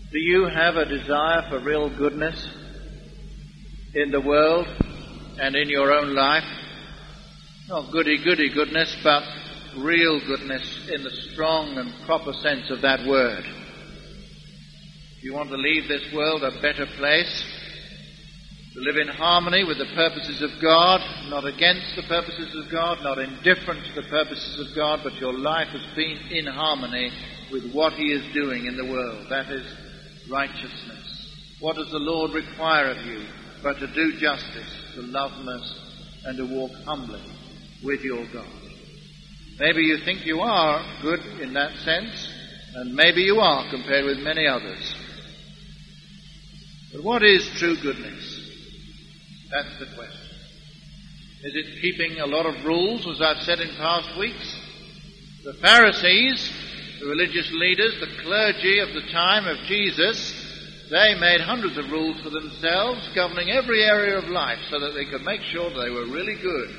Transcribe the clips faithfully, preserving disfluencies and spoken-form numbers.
Do you have a desire for real goodness in the world and in your own life? Not goody-goody goodness, but real goodness in the strong and proper sense of that word. You want to leave this world a better place, to live in harmony with the purposes of God, not against the purposes of God, not indifferent to the purposes of God, but your life has been in harmony with what He is doing in the world. That is righteousness. What does the Lord require of you but to do justice, to love mercy, and to walk humbly with your God? Maybe you think you are good in that sense, and maybe you are compared with many others. But what is true goodness? That's the question. Is it keeping a lot of rules, as I've said in past weeks? The Pharisees, the religious leaders, the clergy of the time of Jesus, they made hundreds of rules for themselves, governing every area of life so that they could make sure they were really good.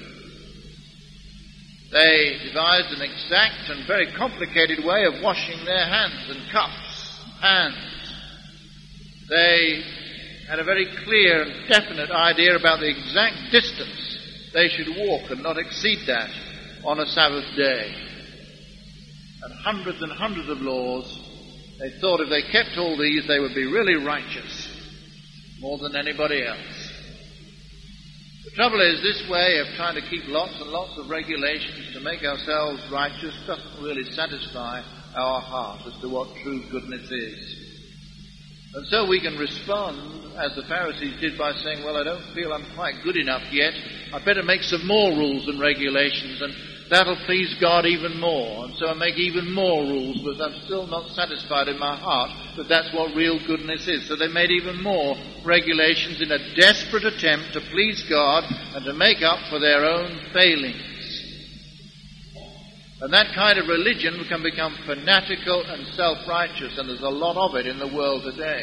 They devised an exact and very complicated way of washing their hands and cups and pans. They had a very clear and definite idea about the exact distance they should walk and not exceed that on a Sabbath day. And hundreds and hundreds of laws. They thought if they kept all these, they would be really righteous, more than anybody else. The trouble is, this way of trying to keep lots and lots of regulations to make ourselves righteous doesn't really satisfy our heart as to what true goodness is. And so we can respond, as the Pharisees did, by saying, well, I don't feel I'm quite good enough yet. I'd better make some more rules and regulations, and that'll please God even more. And so I make even more rules, but I'm still not satisfied in my heart that that's what real goodness is. So they made even more regulations in a desperate attempt to please God and to make up for their own failings. And that kind of religion can become fanatical and self-righteous, and there's a lot of it in the world today,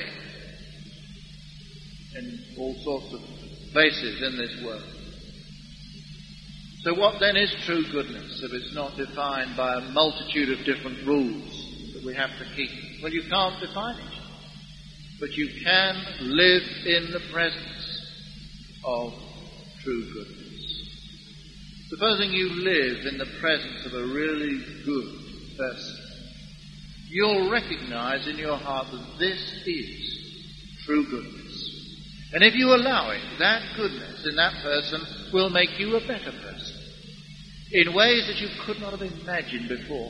in all sorts of places in this world. So what then is true goodness if it's not defined by a multitude of different rules that we have to keep? Well, you can't define it, but you can live in the presence of true goodness. Supposing you live in the presence of a really good person, you'll recognize in your heart that this is true goodness. And if you allow it, that goodness in that person will make you a better person in ways that you could not have imagined before.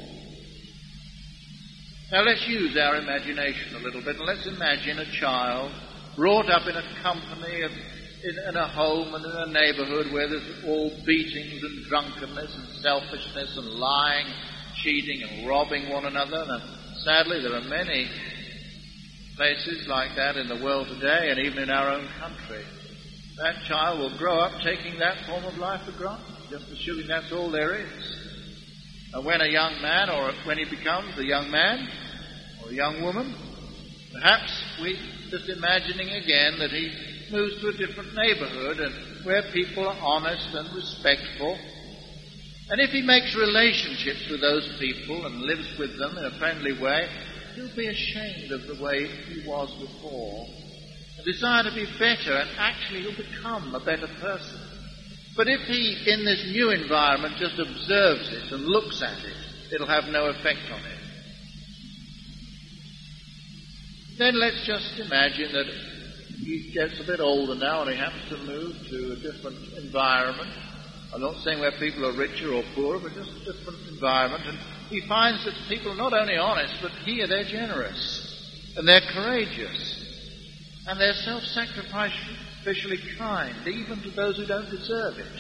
Now let's use our imagination a little bit, and let's imagine a child brought up in a company of In, in a home and in a neighborhood where there's all beatings and drunkenness and selfishness and lying, cheating and robbing one another. And sadly, there are many places like that in the world today and even in our own country. That child will grow up taking that form of life for granted, just assuming that's all there is. And when a young man, or when he becomes a young man or a young woman, perhaps we just imagining again that he moves to a different neighborhood and where people are honest and respectful. And if he makes relationships with those people and lives with them in a friendly way, he'll be ashamed of the way he was before and desire to be better, and actually he'll become a better person. But if he, in this new environment, just observes it and looks at it, it'll have no effect on him. Then let's just imagine that he gets a bit older now and he happens to move to a different environment. I'm not saying where people are richer or poorer, but just a different environment. And he finds that people are not only honest, but here they're generous and they're courageous and they're self-sacrificially kind, even to those who don't deserve it.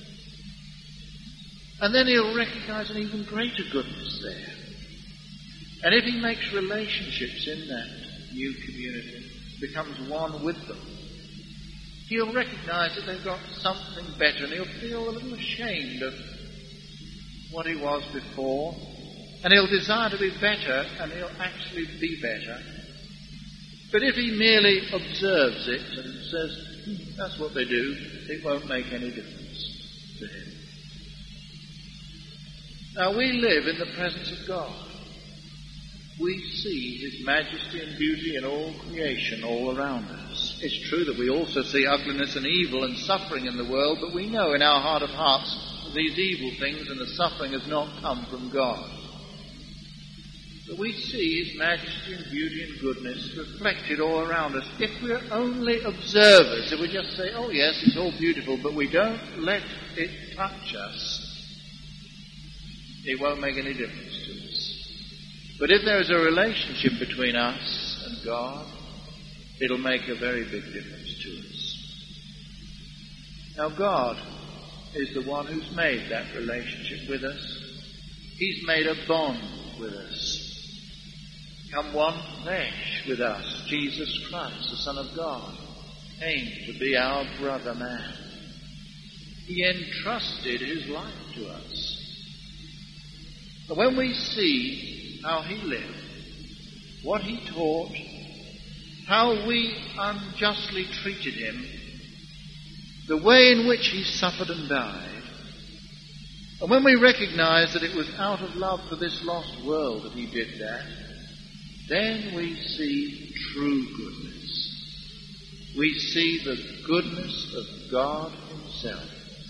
And then he'll recognize an even greater goodness there. And if he makes relationships in that new community, becomes one with them, he'll recognize that they've got something better, and he'll feel a little ashamed of what he was before, and he'll desire to be better, and he'll actually be better. But if he merely observes it and says, hmm, that's what they do, it won't make any difference to him. Now, we live in the presence of God. we see his majesty and beauty in all creation all around us. It's true that we also see ugliness and evil and suffering in the world, but we know in our heart of hearts that these evil things and the suffering has not come from God. But we see his majesty and beauty and goodness reflected all around us. If we're only observers, if we just say, oh yes, it's all beautiful, but we don't let it touch us, it won't make any difference to us. But if there is a relationship between us and God, it'll make a very big difference to us. Now God is the one who's made that relationship with us. He's made a bond with us. Come one flesh with us. Jesus Christ, the Son of God, came to be our brother man. He entrusted his life to us. But when we see how he lived, what he taught, how we unjustly treated him, the way in which he suffered and died, and when we recognize that it was out of love for this lost world that he did that, then we see true goodness. We see the goodness of God himself.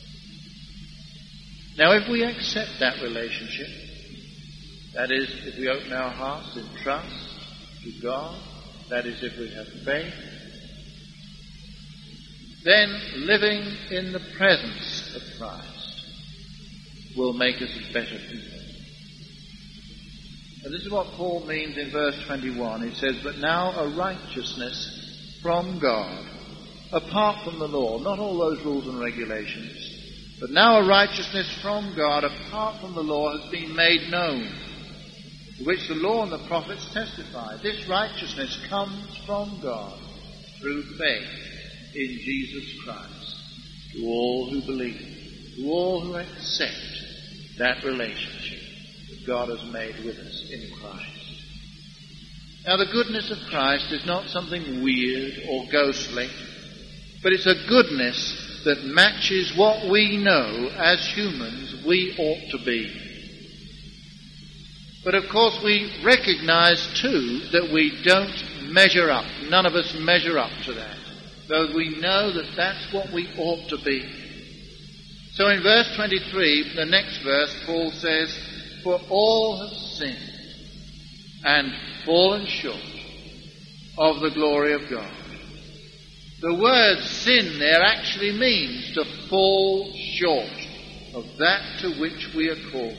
Now, if we accept that relationship, that is, if we open our hearts in trust to God, that is, if we have faith, then living in the presence of Christ will make us better people. And this is what Paul means in verse twenty-one. He says, but now a righteousness from God, apart from the law, not all those rules and regulations, but now a righteousness from God, apart from the law, has been made known, to which the law and the prophets testify. This righteousness comes from God through faith in Jesus Christ to all who believe, to all who accept that relationship that God has made with us in Christ. Now, the goodness of Christ is not something weird or ghostly, but it's a goodness that matches what we know as humans we ought to be. But of course we recognize too that we don't measure up. None of us measure up to that, though we know that that's what we ought to be. So in verse twenty-three, the next verse, Paul says, for all have sinned and fallen short of the glory of God. The word sin there actually means to fall short of that to which we are called.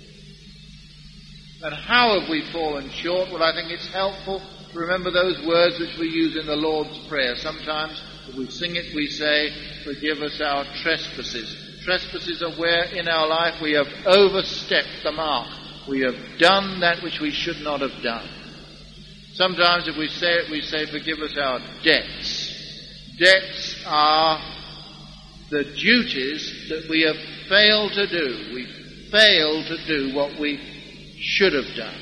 And how have we fallen short? Well, I think it's helpful to remember those words which we use in the Lord's Prayer. Sometimes, if we sing it, we say, forgive us our trespasses. Trespasses are where in our life we have overstepped the mark. We have done that which we should not have done. Sometimes if we say it, we say, forgive us our debts. Debts are the duties that we have failed to do. We failed to do what we should have done.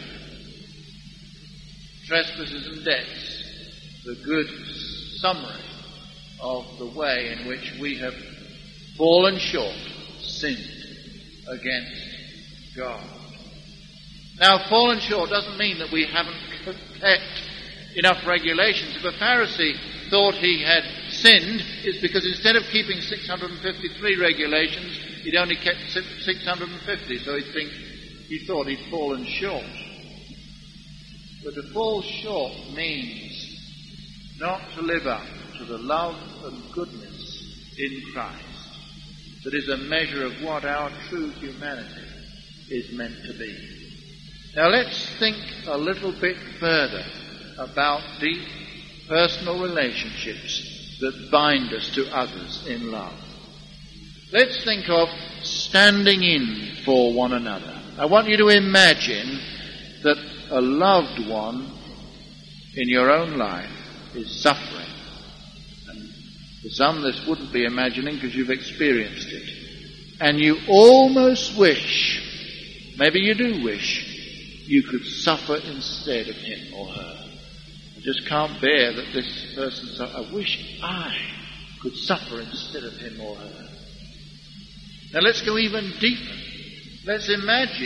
Trespasses and debts, the good summary of the way in which we have fallen short, sinned against God. Now, fallen short doesn't mean that we haven't kept enough regulations. If a Pharisee thought he had sinned, it's because instead of keeping six hundred fifty-three regulations, he'd only kept six hundred fifty, so he'd think, he thought he'd fallen short. But to fall short means not to live up to the love and goodness in Christ that is a measure of what our true humanity is meant to be. Now let's think a little bit further about deep personal relationships that bind us to others in love. Let's think of standing in for one another. I want you to imagine that a loved one in your own life is suffering. And for some this wouldn't be imagining because you've experienced it. And you almost wish, maybe you do wish, you could suffer instead of him or her. I just can't bear that this person suffers. I wish I could suffer instead of him or her. Now let's go even deeper. Let's imagine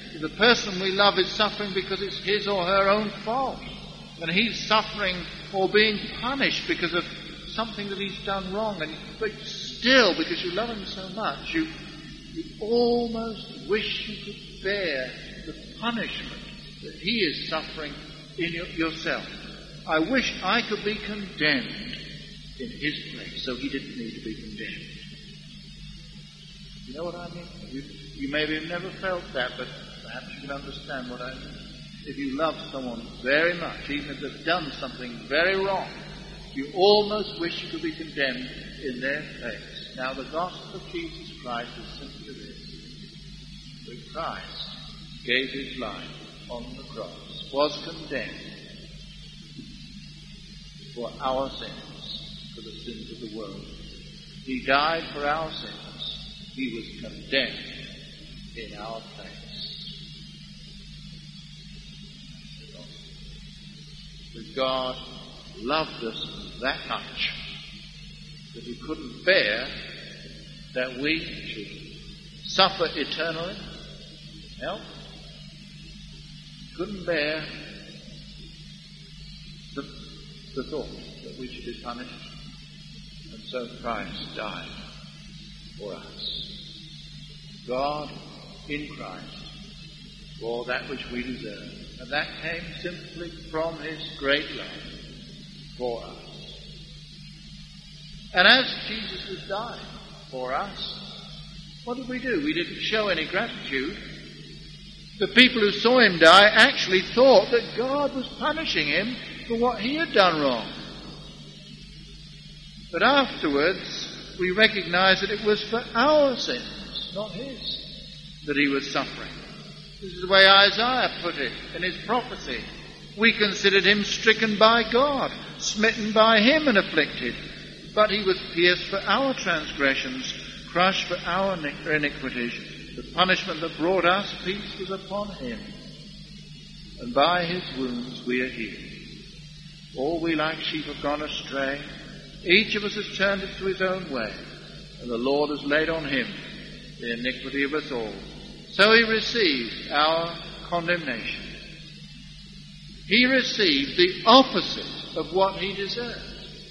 if the person we love is suffering because it's his or her own fault, and he's suffering or being punished because of something that he's done wrong, and but still, because you love him so much, you, you almost wish you could bear the punishment that he is suffering in your, yourself. I wish I could be condemned in his place, so he didn't need to be condemned. You know what I mean? You, you maybe have never felt that, but perhaps you can understand what I mean. If you love someone very much, even if they've done something very wrong, you almost wish you could be condemned in their place. Now, the gospel of Jesus Christ is simply this: that Christ gave his life on the cross, was condemned for our sins, for the sins of the world. He died for our sins. He was condemned in our place. That God loved us that much that he couldn't bear that we should suffer eternally. No. Couldn't bear the, the thought that we should be punished. And so Christ died for us. God in Christ bore that which we deserve. And that came simply from his great love for us. And as Jesus was dying for us, what did we do? We didn't show any gratitude. The people who saw him die actually thought that God was punishing him for what he had done wrong. But afterwards, we recognize that it was for our sins, not his, that he was suffering. This is the way Isaiah put it in his prophecy. We considered him stricken by God, smitten by him and afflicted. But he was pierced for our transgressions, crushed for our iniquities. The punishment that brought us peace was upon him. And by his wounds we are healed. All we like sheep have gone astray. Each of us has turned it to his own way. And the Lord has laid on him the iniquity of us all. So he received our condemnation. He received the opposite of what he deserved,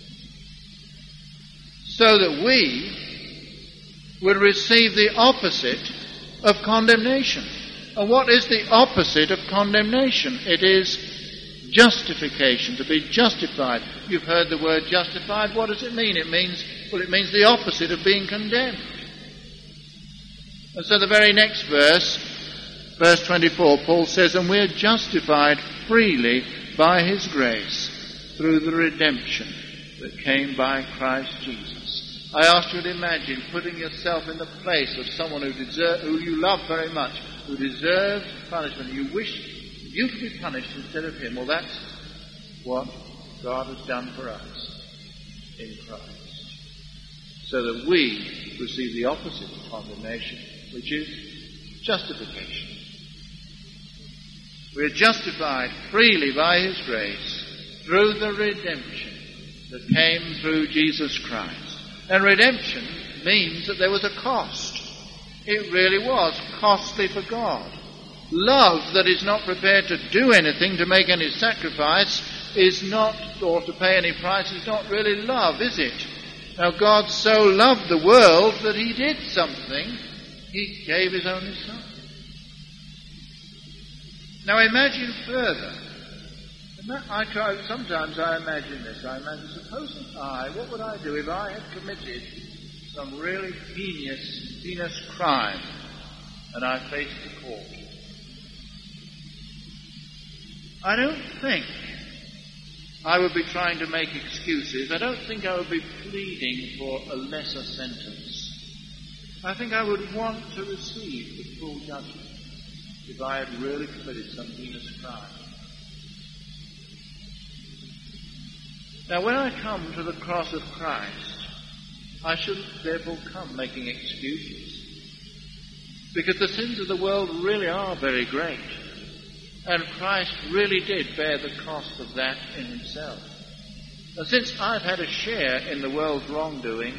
so that we would receive the opposite of condemnation. And what is the opposite of condemnation? It is justification, to be justified. You've heard the word justified. What does it mean? It means, well, it means the opposite of being condemned. And so the very next verse, verse twenty-four, Paul says, and we are justified freely by his grace through the redemption that came by Christ Jesus. I ask you to imagine putting yourself in the place of someone who deserve, who you love very much, who deserves punishment. You wish you could be punished instead of him. Well, that's what God has done for us in Christ, so that we receive the opposite of condemnation, which is justification. We are justified freely by his grace through the redemption that came through Jesus Christ. And redemption means that there was a cost. It really was costly for God. Love that is not prepared to do anything, to make any sacrifice, is not, or to pay any price, is not really love, is it? Now, God so loved the world that he did something. He gave his only Son. Now imagine further. I try, sometimes I imagine this. I imagine, supposing I, what would I do if I had committed some really heinous, heinous crime and I faced the court? I don't think I would be trying to make excuses. I don't think I would be pleading for a lesser sentence. I think I would want to receive the full judgment if I had really committed some heinous crime. Now, when I come to the cross of Christ, I shouldn't therefore come making excuses, because the sins of the world really are very great, and Christ really did bear the cost of that in himself. And since I've had a share in the world's wrongdoing,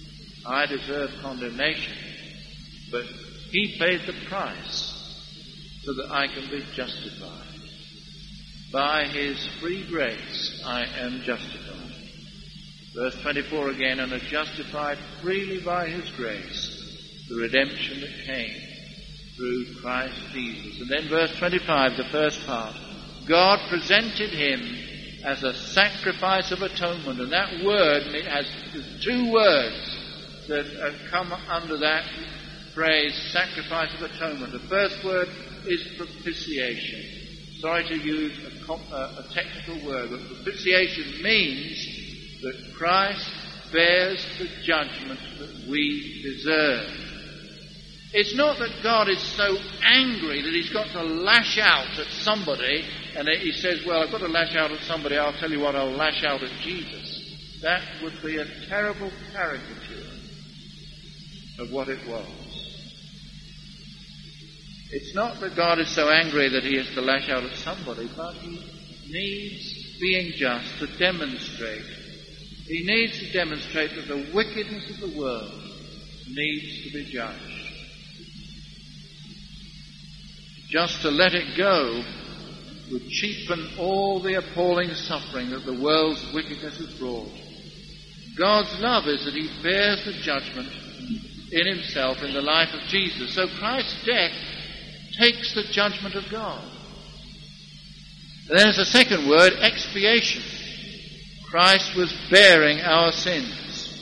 I deserve condemnation, but he paid the price so that I can be justified. By his free grace I am justified. Verse twenty-four again, and are justified freely by his grace, the redemption that came through Christ Jesus. And then verse twenty-five, the first part, God presented him as a sacrifice of atonement. And that word has two words that come under that phrase, sacrifice of atonement. The first word is propitiation. Sorry to use a, a technical word, but propitiation means that Christ bears the judgment that we deserve. It's not that God is so angry that he's got to lash out at somebody, and he says, well, I've got to lash out at somebody, I'll tell you what, I'll lash out at Jesus. That would be a terrible caricature of what it was. It's not that God is so angry that he has to lash out at somebody, but he needs, being just, to demonstrate. He needs to demonstrate that the wickedness of the world needs to be judged. Just to let it go would cheapen all the appalling suffering that the world's wickedness has brought. God's love is that he bears the judgment in himself in the life of Jesus. So Christ's death takes the judgment of God. And there's a second word, expiation. Christ was bearing our sins.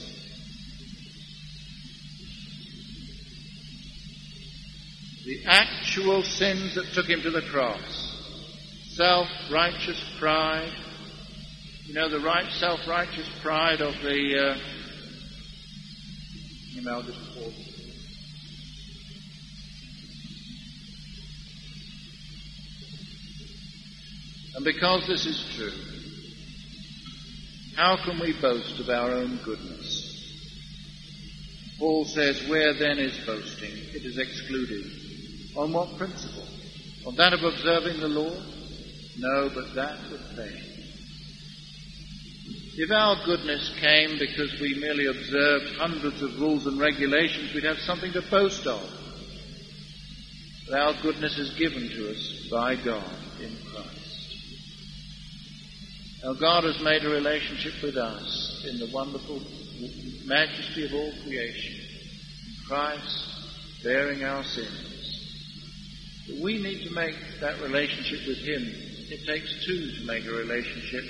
The actual sins that took him to the cross. Self-righteous pride. You know, the right self-righteous pride of the... Uh, you know, I'll just pause. And because this is true, how can we boast of our own goodness? Paul says, where then is boasting? It is excluded. On what principle? On that of observing the law? No, but that of faith. If our goodness came because we merely observed hundreds of rules and regulations, we'd have something to boast of. But our goodness is given to us by God in Christ. Now God has made a relationship with us in the wonderful majesty of all creation. Christ bearing our sins. But we need to make that relationship with him. It takes two to make a relationship.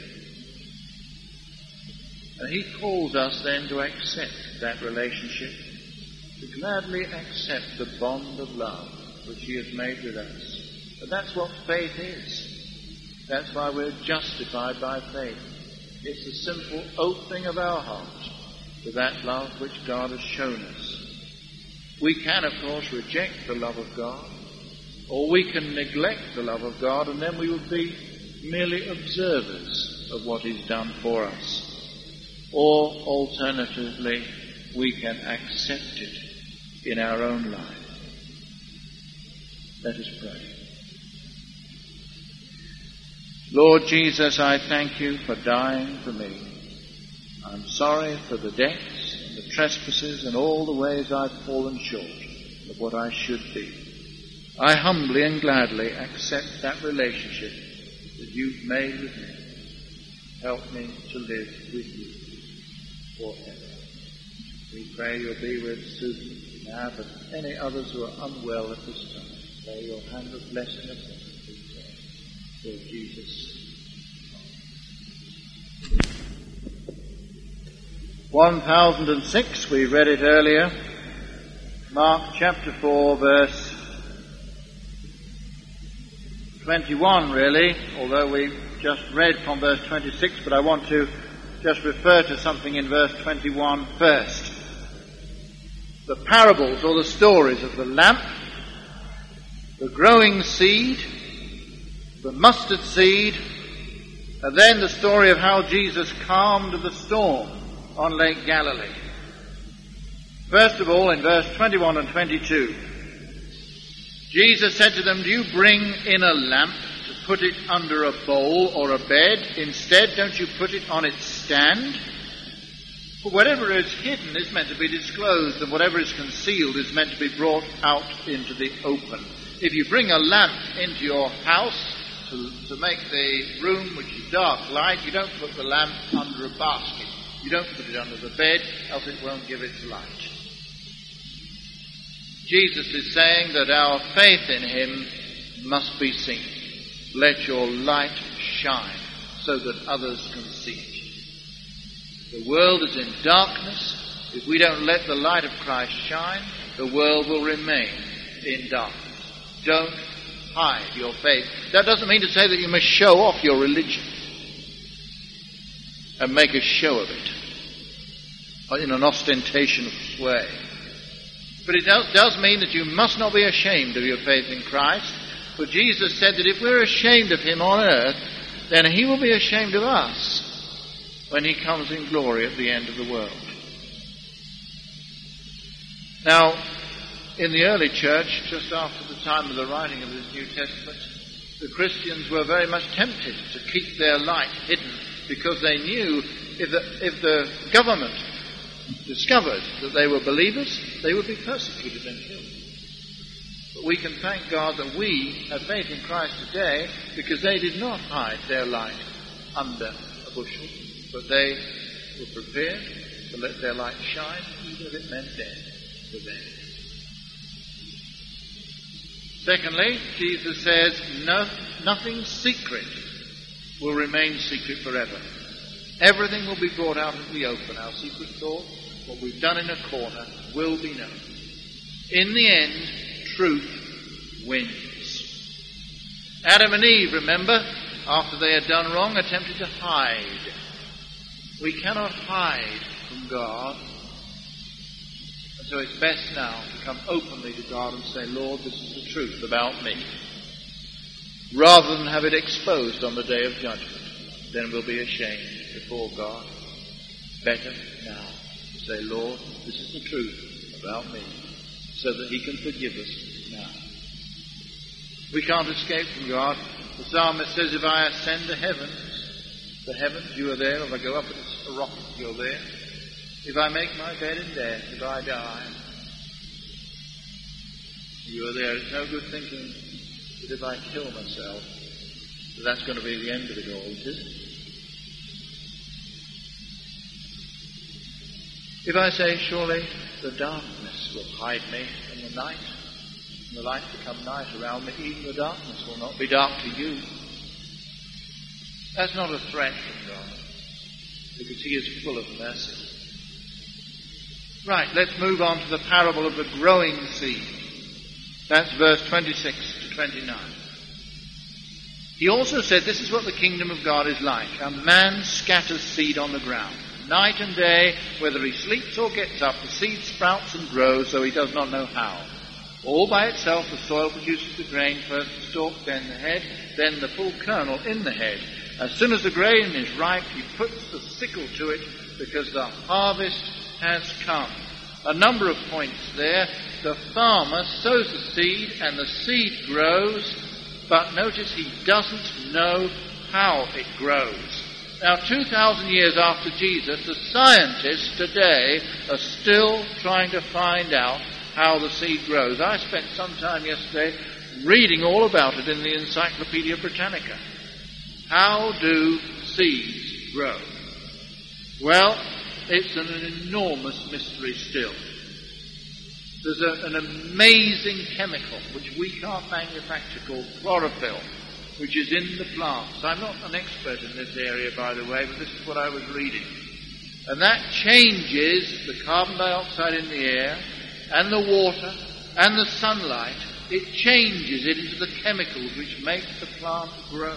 And he calls us then to accept that relationship, to gladly accept the bond of love which he has made with us. And that's what faith is. That's why we're justified by faith. It's the simple opening of our heart to that love which God has shown us. We can, of course, reject the love of God, or we can neglect the love of God, and then we would be merely observers of what he's done for us. Or, alternatively, we can accept it in our own life. Let us pray. Lord Jesus, I thank you for dying for me. I'm sorry for the debts and the trespasses and all the ways I've fallen short of what I should be. I humbly and gladly accept that relationship that you've made with me. Help me to live with you forever. We pray you'll be with Susan now, but any others who are unwell at this time. Lay your hand of blessing upon them. For Jesus. one thousand six, we read it earlier. Mark chapter four, verse twenty-one, really, although we just read from verse twenty-six, but I want to just refer to something in verse twenty-one first. The parables or the stories of the lamp, the growing seed, the mustard seed, and then the story of how Jesus calmed the storm on Lake Galilee. First of all, in verse twenty-one and twenty-two, Jesus said to them, do you bring in a lamp to put it under a bowl or a bed? Instead, don't you put it on its stand? For whatever is hidden is meant to be disclosed, and whatever is concealed is meant to be brought out into the open. If you bring a lamp into your house to, to make the room which is dark light, you don't put the lamp under a basket. You don't put it under the bed, else it won't give its light. Jesus is saying that our faith in him must be seen. Let your light shine so that others can see it. The world is in darkness. If we don't let the light of Christ shine, the world will remain in darkness. Don't hide your faith. That doesn't mean to say that you must show off your religion and make a show of it in an ostentatious way. But it does, does mean that you must not be ashamed of your faith in Christ. For Jesus said that if we're ashamed of him on earth, then he will be ashamed of us when he comes in glory at the end of the world. Now, in the early church, just after the time of the writing of this New Testament, the Christians were very much tempted to keep their light hidden because they knew if the, if the government discovered that they were believers, they would be persecuted and killed. But we can thank God that we have faith in Christ today because they did not hide their light under a bushel, but they were prepared to let their light shine, even if it meant death for them. Secondly, Jesus says, no, nothing secret will remain secret forever. Everything will be brought out into the open. Our secret thoughts, what we've done in a corner, will be known. In the end, truth wins. Adam and Eve, remember, after they had done wrong, attempted to hide. We cannot hide from God. And so it's best now to come openly to God and say, Lord, this is the truth about me. Rather than have it exposed on the day of judgment. Then we'll be ashamed before God. Better now to say, Lord, this is the truth about me, so that he can forgive us now. We can't escape from God. The psalmist says, if I ascend to heavens, the heavens, you are there. If I go up in a rocket, you're there. If I make my bed in death, if I die, you are there. It's no good thinking that if I kill myself, that that's going to be the end of it all, is it? If I say, surely the darkness will hide me in the night, and the light become night around me, even the darkness will not be dark to you. That's not a threat from God, because he is full of mercy. Right, let's move on to the parable of the growing seed. That's verse twenty-six to twenty-nine. He also said, this is what the kingdom of God is like. A man scatters seed on the ground. Night and day, whether he sleeps or gets up, the seed sprouts and grows, though he does not know how. All by itself the soil produces the grain, first the stalk, then the head, then the full kernel in the head. As soon as the grain is ripe, he puts the sickle to it, because the harvest has come. A number of points there. The farmer sows the seed, and the seed grows, but notice he doesn't know how it grows. Now, two thousand years after Jesus, the scientists today are still trying to find out how the seed grows. I spent some time yesterday reading all about it in the Encyclopedia Britannica. How do seeds grow? Well, it's an enormous mystery still. There's a, an amazing chemical which we can't manufacture called chlorophyll, which is in the plants. I'm not an expert in this area, by the way, but this is what I was reading. And that changes the carbon dioxide in the air and the water and the sunlight. It changes it into the chemicals which make the plant grow.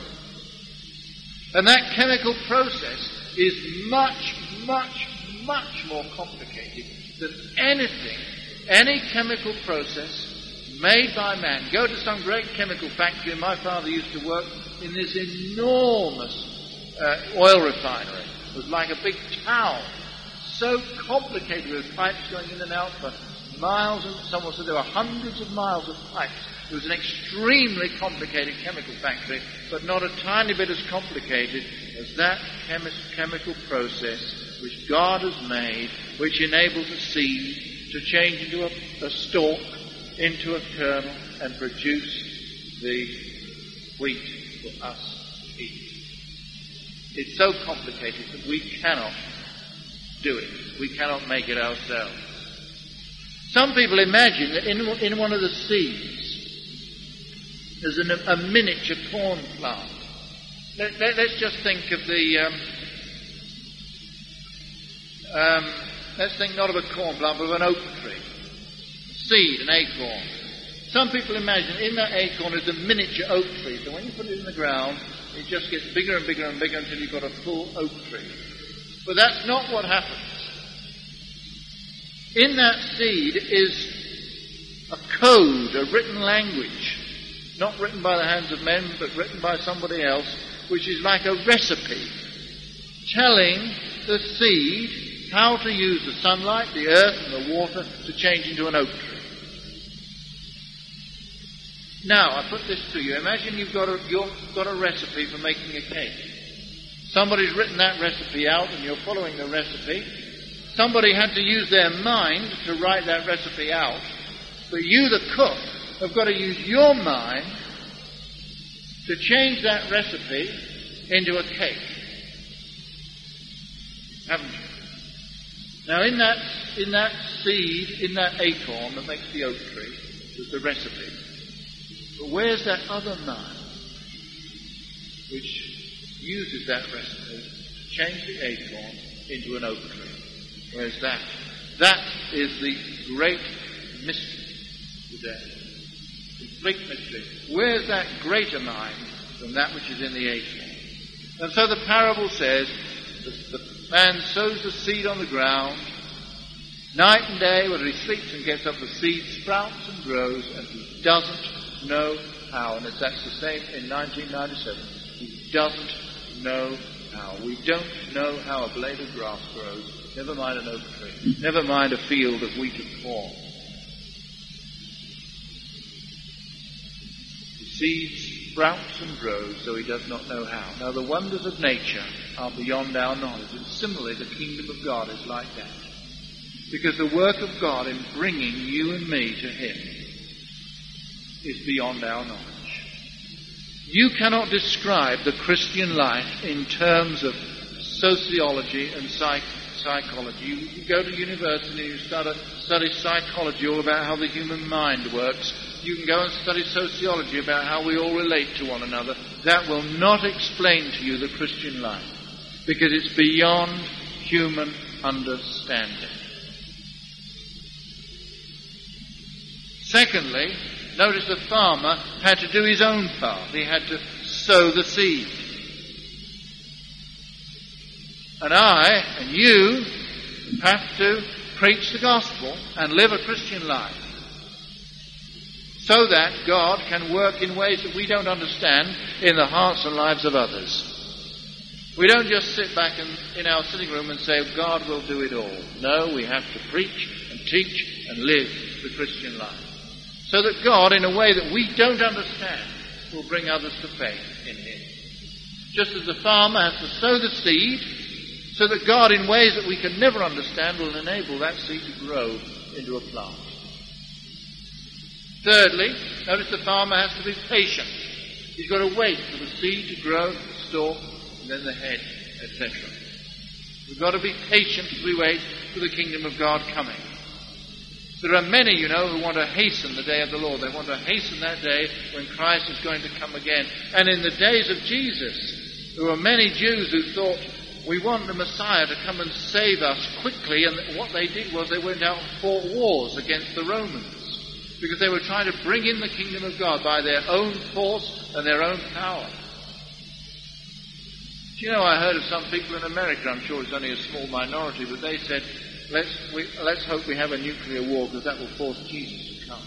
And that chemical process is much, much, much more complicated than anything, any chemical process made by man. Go to some great chemical factory, and my father used to work in this enormous uh, oil refinery. It was like a big town, so complicated with pipes going in and out for miles, and someone said there were hundreds of miles of pipes. It was an extremely complicated chemical factory, but not a tiny bit as complicated as that chemi- chemical process which God has made, which enables a seed to change into a, a stalk, into a kernel, and produce the wheat for us to eat. It's so complicated that we cannot do it. We cannot make it ourselves. Some people imagine that in, in one of the seeds there's an, a miniature corn plant. Let, let, let's just think of the... Um, um, let's think not of a corn plant, but of an oak tree. Seed, an acorn. Some people imagine in that acorn is a miniature oak tree. So when you put it in the ground, it just gets bigger and bigger and bigger until you've got a full oak tree. But that's not what happens. In that seed is a code, a written language, not written by the hands of men, but written by somebody else, which is like a recipe, telling the seed how to use the sunlight, the earth, and the water to change into an oak tree. Now, I put this to you. Imagine you've got a, you've got a recipe for making a cake. Somebody's written that recipe out, and you're following the recipe. Somebody had to use their mind to write that recipe out. But you, the cook, have got to use your mind to change that recipe into a cake. Haven't you? Now, in that, in that seed, in that acorn that makes the oak tree, there's the recipe. But where's that other mind which uses that recipe to change the acorn into an oak tree? Where's that? That is the great mystery today. Complete mystery. Where's that greater mind than that which is in the acorn? And so the parable says that the man sows the seed on the ground. Night and day, whether he sleeps and gets up, the seed sprouts and grows, and he doesn't know how. And that's the same in nineteen ninety-seven. He doesn't know how. We don't know how a blade of grass grows. Never mind an oak tree. Never mind a field of wheat and corn. The seed sprouts and grows, though he does not know how. Now, the wonders of nature are beyond our knowledge. And similarly, the kingdom of God is like that. Because the work of God in bringing you and me to Him is beyond our knowledge. You cannot describe the Christian life in terms of sociology and psych- psychology. You, you go to university and you start to study psychology, all about how the human mind works. You can go and study sociology about how we all relate to one another. That will not explain to you the Christian life, because it's beyond human understanding. Secondly, notice the farmer had to do his own part. He had to sow the seed. And I and you have to preach the gospel and live a Christian life so that God can work in ways that we don't understand in the hearts and lives of others. We don't just sit back in, in our sitting room and say, God will do it all. No, we have to preach and teach and live the Christian life, so that God, in a way that we don't understand, will bring others to faith in Him. Just as the farmer has to sow the seed, so that God, in ways that we can never understand, will enable that seed to grow into a plant. Thirdly, notice the farmer has to be patient. He's got to wait for the seed to grow, the stalk, and then the head, et cetera. We've got to be patient as we wait for the kingdom of God coming. There are many, you know, who want to hasten the day of the Lord. They want to hasten that day when Christ is going to come again. And in the days of Jesus, there were many Jews who thought, we want the Messiah to come and save us quickly. And what they did was they went out and fought wars against the Romans, because they were trying to bring in the kingdom of God by their own force and their own power. Do you know, I heard of some people in America, I'm sure it's only a small minority, but they said, let's, we, let's hope we have a nuclear war, because that will force Jesus to come.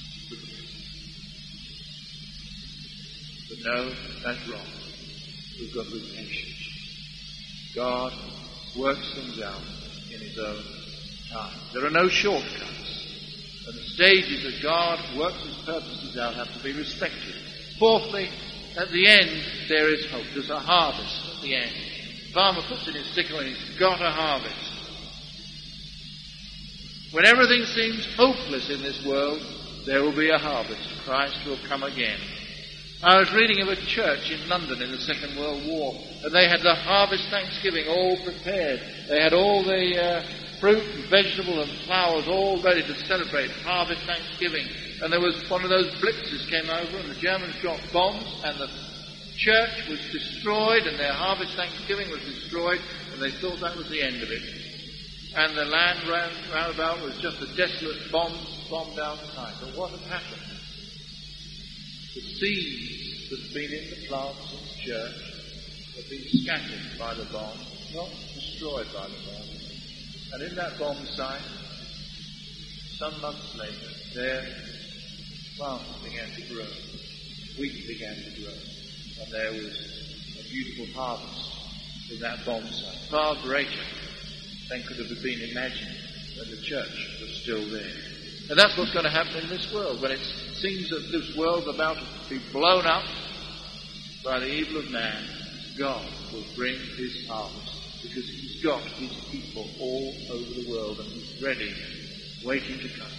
But no, that's wrong. We've got to be patient. God works things out in His own time. There are no shortcuts. And the stages that God works His purposes out have to be respected. Fourthly, at the end, there is hope. There's a harvest at the end. The farmer puts in his sickle and he's got a harvest. When everything seems hopeless in this world, there will be a harvest. Christ will come again. I was reading of a church in London in the Second World War, and they had the harvest Thanksgiving all prepared. They had all the uh, fruit and vegetable and flowers all ready to celebrate harvest Thanksgiving. And there was one of those blitzes came over, and the Germans dropped bombs, and the church was destroyed, and their harvest Thanksgiving was destroyed, and they thought that was the end of it. And the land round, round about was just a desolate bombs bombed outside. But what had happened? The seeds that had been in the plants in the church had been scattered by the bomb, not destroyed by the bomb. And in that bomb site, some months later, there plants began to grow, wheat began to grow, and there was a beautiful harvest in that bomb site, far greater than could have been imagined when the church was still there. And that's what's going to happen in this world. When it seems that this world's about to be blown up by the evil of man, God will bring his harvest, because he's got his people all over the world, and he's ready, waiting to come.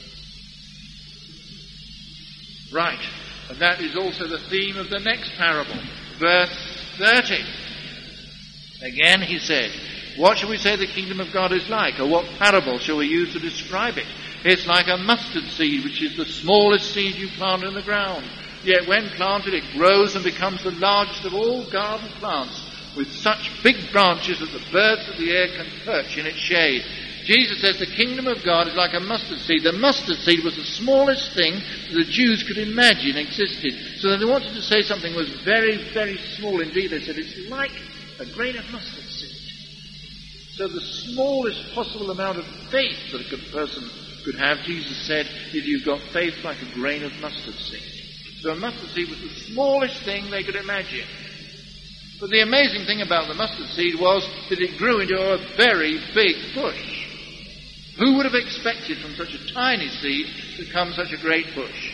Right, and that is also the theme of the next parable, verse thirty. Again he said, what shall we say the kingdom of God is like, or what parable shall we use to describe it? It's like a mustard seed, which is the smallest seed you plant in the ground. Yet when planted, it grows and becomes the largest of all garden plants, with such big branches that the birds of the air can perch in its shade. Jesus says the kingdom of God is like a mustard seed. The mustard seed was the smallest thing that the Jews could imagine existed. So that they wanted to say something was very, very small indeed. They said it's like a grain of mustard seed. So the smallest possible amount of faith that a good person could have, Jesus said, is you've got faith like a grain of mustard seed. So a mustard seed was the smallest thing they could imagine. But the amazing thing about the mustard seed was that it grew into a very big bush. Who would have expected from such a tiny seed to come such a great bush?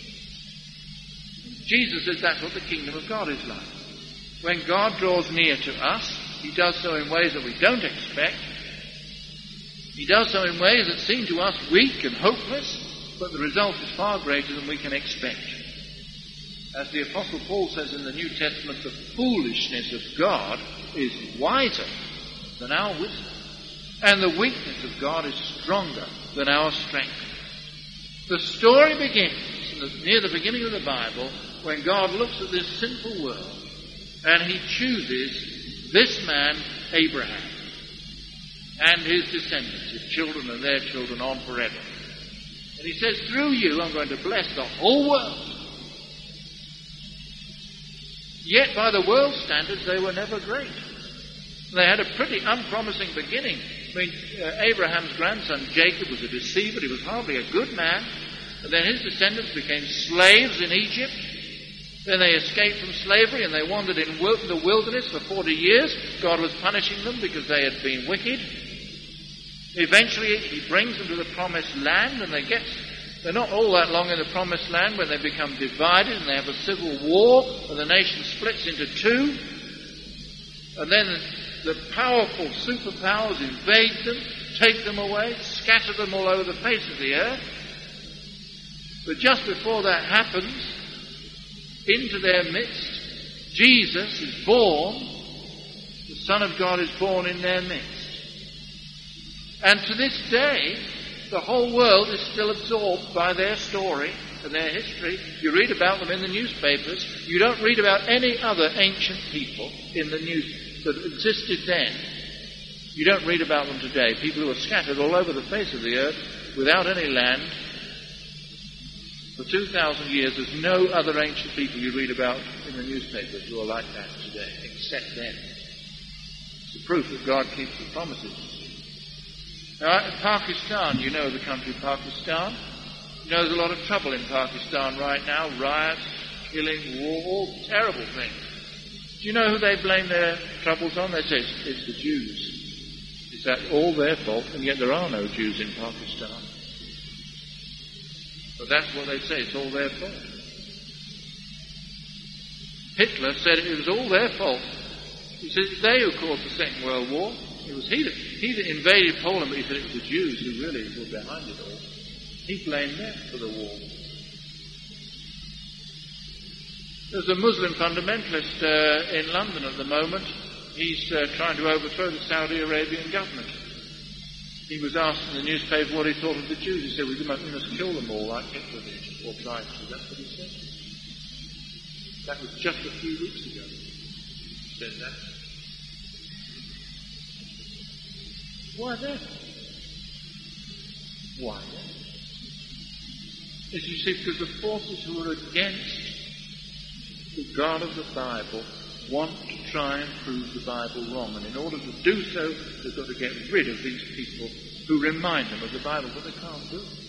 Jesus says that's what the kingdom of God is like. When God draws near to us, he does so in ways that we don't expect. He does so in ways that seem to us weak and hopeless, but the result is far greater than we can expect. As the Apostle Paul says in the New Testament, the foolishness of God is wiser than our wisdom, and the weakness of God is stronger than our strength. The story begins near the beginning of the Bible when God looks at this sinful world and he chooses this man, Abraham, and his descendants, his children and their children on forever. And he says, through you I'm going to bless the whole world. Yet by the world's standards they were never great. They had a pretty unpromising beginning. I mean, uh, Abraham's grandson Jacob was a deceiver. He was hardly a good man. And then his descendants became slaves in Egypt. Then they escaped from slavery and they wandered in the wilderness for forty years. God was punishing them because they had been wicked. Eventually he brings them to the promised land, and they get, they're not all that long in the promised land when they become divided and they have a civil war and the nation splits into two. And then the powerful superpowers invade them, take them away, scatter them all over the face of the earth. But just before that happens, into their midst, Jesus is born. The Son of God is born in their midst. And to this day, the whole world is still absorbed by their story and their history. You read about them in the newspapers. You don't read about any other ancient people in the news that existed then. You don't read about them today. People who are scattered all over the face of the earth without any land. For two thousand years, there's no other ancient people you read about in the newspapers who are like that today, except them. It's a proof that God keeps His promises. Now, Pakistan, you know the country Pakistan. You know there's a lot of trouble in Pakistan right now. Riots, killing, war, all terrible things. Do you know who they blame their troubles on? They say it's, it's the Jews. Is that all their fault? And yet there are no Jews in Pakistan. But that's what they say, it's all their fault. Hitler said it was all their fault. He said it's they who caused the Second World War. It was he that, he that invaded Poland, but he said it was the Jews who really were behind it all. He blamed them for the war. There's a Muslim fundamentalist uh, in London at the moment. He's uh, trying to overthrow the Saudi Arabian government. He was asked in the newspaper what he thought of the Jews. He said, we must, we must kill them all like Hitler did, or tried to. That's what he said. That was just a few weeks ago. He said that. Why then? Why then? As you see, because the forces who are against the God of the Bible want to try and prove the Bible wrong. And in order to do so, they've got to get rid of these people who remind them of the Bible, but they can't do it.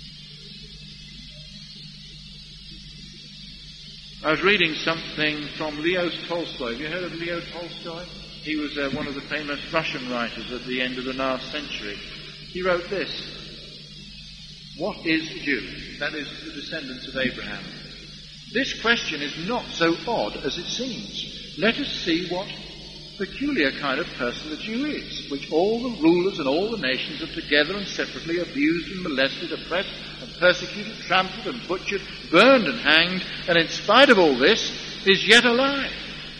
I was reading something from Leo Tolstoy. Have you heard of Leo Tolstoy? He was uh, one of the famous Russian writers at the end of the last century. He wrote this: what is a Jew? That is, the descendants of Abraham. This question is not so odd as it seems. Let us see what peculiar kind of person the Jew is, which all the rulers and all the nations have together and separately abused and molested, oppressed and persecuted, trampled and butchered, burned and hanged, and in spite of all this, is yet alive.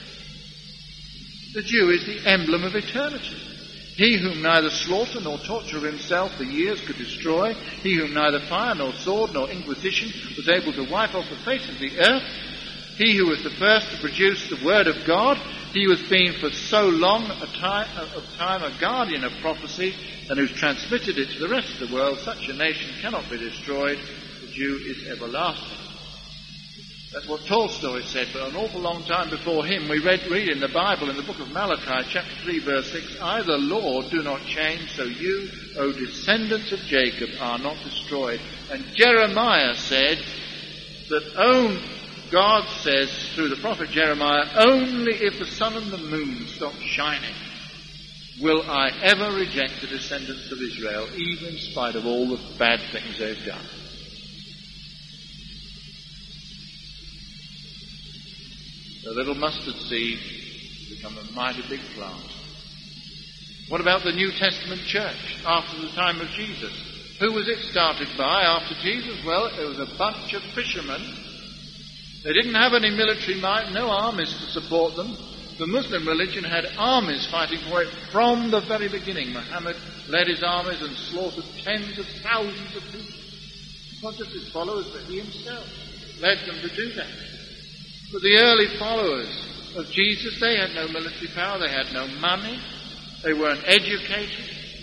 The Jew is the emblem of eternity. He whom neither slaughter nor torture of himself for years could destroy, he whom neither fire nor sword nor inquisition was able to wipe off the face of the earth, he who was the first to produce the word of God, he who has been for so long a time, of time a guardian of prophecy, and who's transmitted it to the rest of the world, such a nation cannot be destroyed. The Jew is everlasting. That's what Tolstoy said, but an awful long time before him, we read, read in the Bible, in the book of Malachi, chapter three, verse six, I, the Lord, do not change, so you, O descendants of Jacob, are not destroyed. And Jeremiah said that own, God says through the prophet Jeremiah, only if the sun and the moon stop shining will I ever reject the descendants of Israel, even in spite of all the bad things they've done. The little mustard seed become a mighty big plant. What about the New Testament church after the time of Jesus? Who was it started by after Jesus? Well, it was a bunch of fishermen. They didn't have any military might, no armies to support them. The Muslim religion had armies fighting for it from the very beginning. Muhammad led his armies and slaughtered tens of thousands of people. Not just his followers, but he himself led them to do that. But the early followers of Jesus, they had no military power, they had no money, they weren't educated,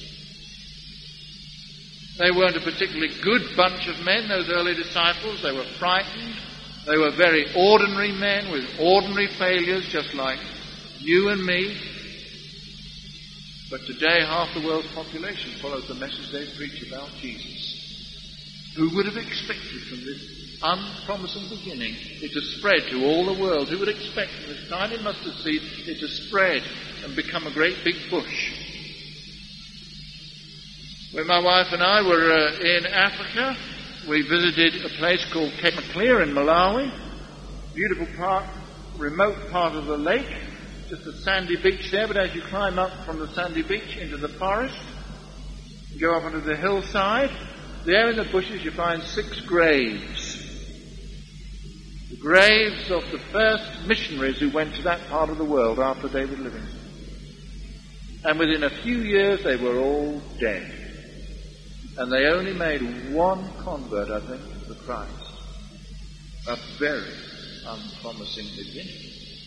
they weren't a particularly good bunch of men, those early disciples. They were frightened, they were very ordinary men with ordinary failures, just like you and me. But today half the world's population follows the message they preach about Jesus. Who would have expected from this unpromising beginning it to spread to all the world? Who would expect from this tiny mustard seed it to spread and become a great big bush? When my wife and I were uh, in Africa, we visited a place called Cape Maclear in Malawi. Beautiful part, remote part of the lake, just a sandy beach there, but as you climb up from the sandy beach into the forest, you go up onto the hillside, there in the bushes you find six graves. The graves of the first missionaries who went to that part of the world after David Livingstone. And within a few years they were all dead. And they only made one convert, I think, to Christ. A very unpromising beginning.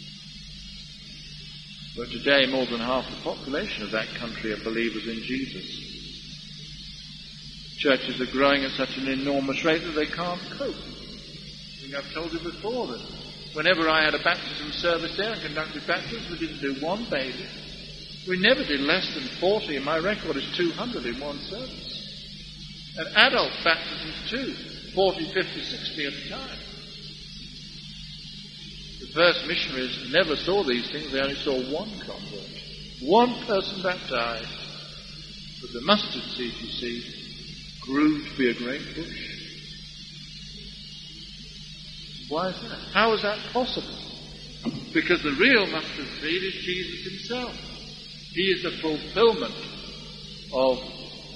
But today more than half the population of that country are believers in Jesus. Churches are growing at such an enormous rate that they can't cope. I think I've told you before that whenever I had a baptism service there and conducted baptisms, we didn't do one baby. We never did less than forty, and my record is two hundred in one service. And adult baptisms too, forty, fifty, sixty at a time. The first missionaries never saw these things, they only saw one convert. One person baptized. But the mustard seed, you see, grew to be a great bush. Why is that? How is that possible? Because the real mustard seed is Jesus himself. He is the fulfillment of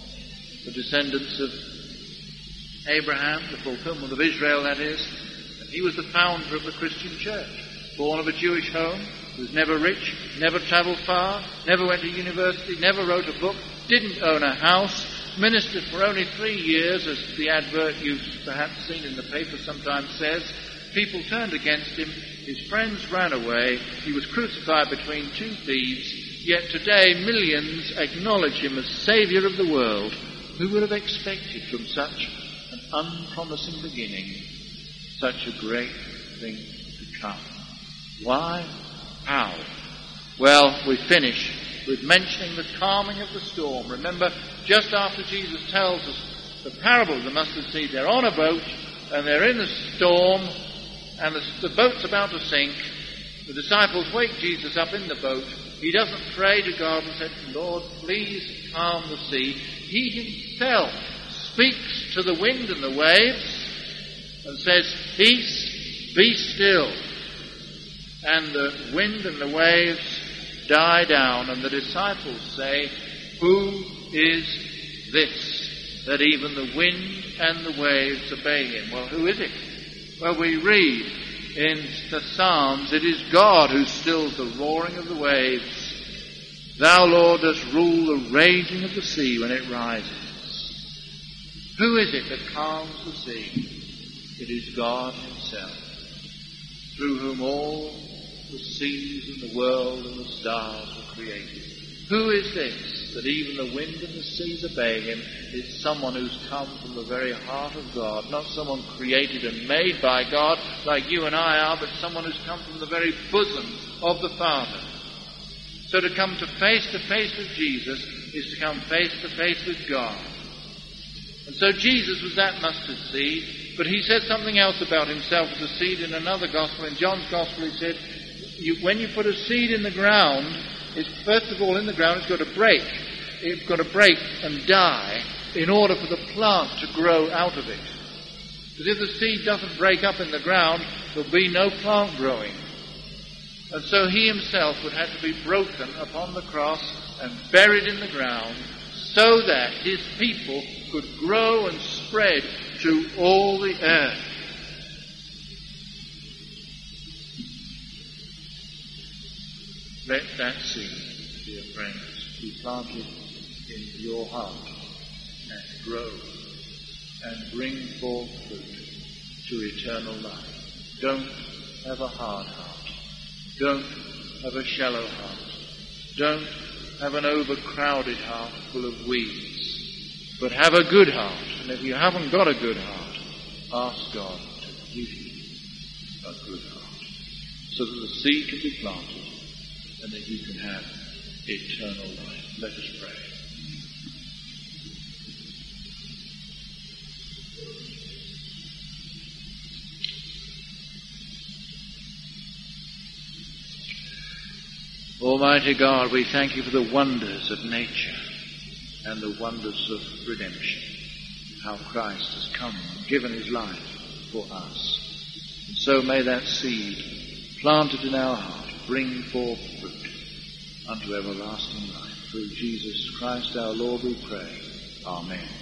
the descendants of Abraham, the fulfillment of Israel, that is. And He was the founder of the Christian church, born of a Jewish home, was never rich, never travelled far, never went to university, never wrote a book, didn't own a house, ministered for only three years, as the advert you've perhaps seen in the paper sometimes says. People turned against him, his friends ran away, he was crucified between two thieves, yet today millions acknowledge him as Saviour of the world. Who would have expected from such an unpromising beginning such a great thing to come? Why? How? Well, we finish with mentioning the calming of the storm. Remember, just after Jesus tells us the parable of the mustard seed, they're on a boat and they're in a storm and the, the boat's about to sink. The disciples wake Jesus up in the boat. He doesn't pray to God and say, Lord, please calm the sea. He himself speaks to the wind and the waves and says, peace, be still. And the wind and the waves die down, and the disciples say, who is this that even the wind and the waves obey him? Well, who is it? Well, we read in the Psalms, it is God who stills the roaring of the waves. Thou, Lord, dost rule the raging of the sea when it rises. Who is it that calms the sea? It is God himself, through whom all the seas and the world and the stars were created. Who is this that even the wind and the seas obey him? It's someone who's come from the very heart of God, not someone created and made by God like you and I are, but someone who's come from the very bosom of the Father. So to come to face to face with Jesus is to come face to face with God. And so Jesus was that mustard seed, but he said something else about himself as a seed in another gospel. In John's gospel he said, you, when you put a seed in the ground, it's first of all in the ground it's got to break. It's got to break and die in order for the plant to grow out of it. Because if the seed doesn't break up in the ground, there'll be no plant growing. And so he himself would have to be broken upon the cross and buried in the ground so that his people could grow and spread to all the earth. Let that seed, dear friends, be planted in your heart and grow and bring forth fruit to eternal life. Don't have a hard heart. Don't have a shallow heart. Don't have an overcrowded heart full of weeds. But have a good heart. And if you haven't got a good heart, ask God to give you a good heart, so that the seed can be planted and that you can have eternal life. Let us pray. Almighty God, we thank you for the wonders of nature and the wonders of redemption, how Christ has come and given his life for us. And so may that seed planted in our heart bring forth fruit unto everlasting life. Through Jesus Christ our Lord we pray. Amen.